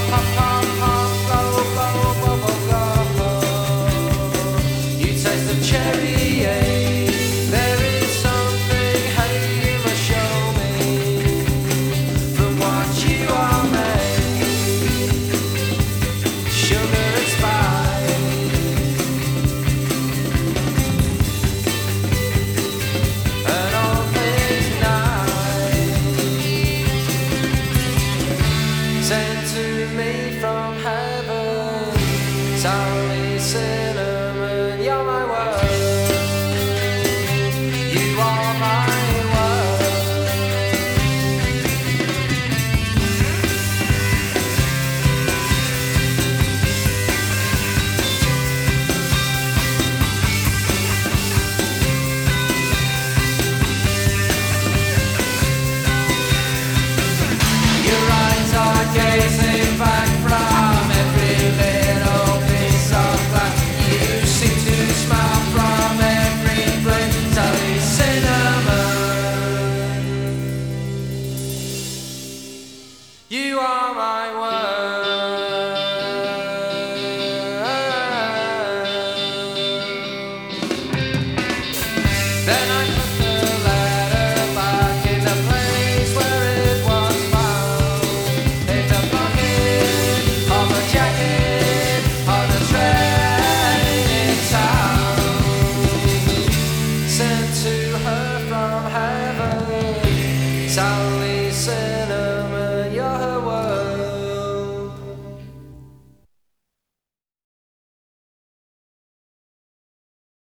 pop, pop, pop, blow, blow, bubble, go. You taste the cherry, there is something, hey, you must show me. From what you are made, sugar and spice, and all things nice, sent to me from heaven. Tiny cinnamon, you're my world. You are my world. Your eyes are gazing back from every little piece of glass. You seem to smile from every blade. Tiny cinnamon, you are my world. Then I put the letter back in the place where it was found, in the pocket of a jacket on a train in town, sent to her.